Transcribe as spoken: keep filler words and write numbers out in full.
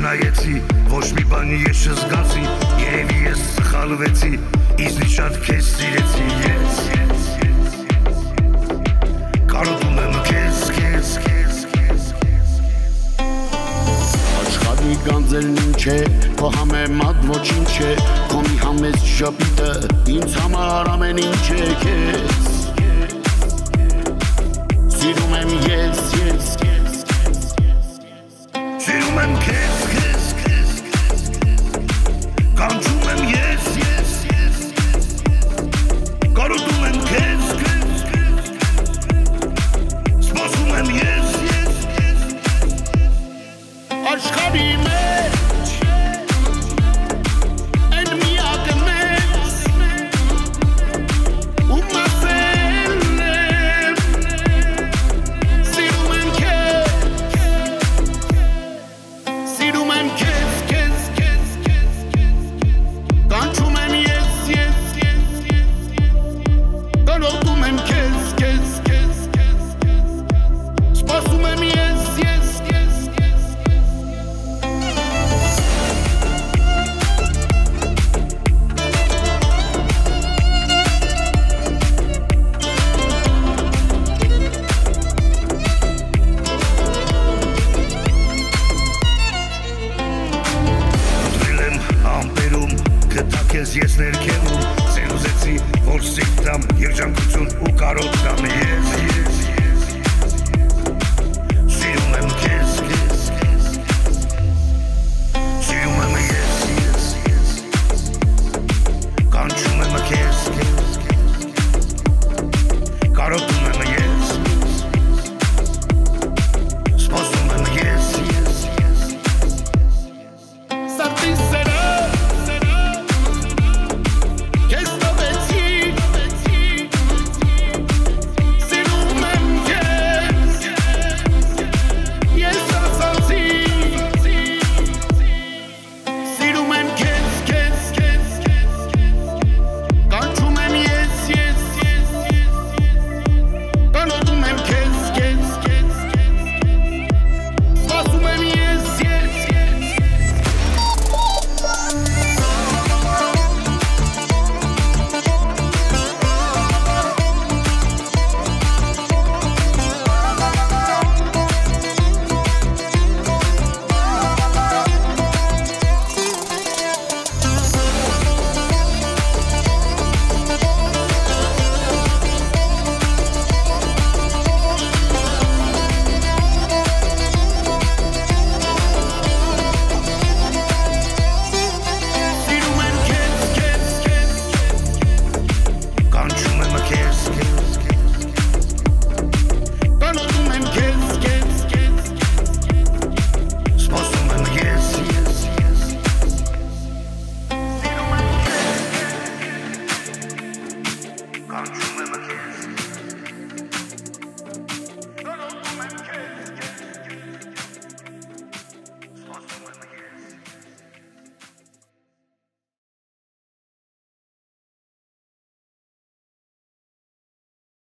նայեցի, ոչ մի բանի ես չզգացի, երևի ես սխալվեցի, ինձնից շատ քեզ սիրեցի, ես, ես, ես, կարոտում եմ քեզ, քեզ, քեզ, քեզ, Աշխարհի գանձելն ինչ է, քո համեմատ ոչինչ է, քո մի համեստ շապիտը ինձ համար ամեն ինչ է քեզ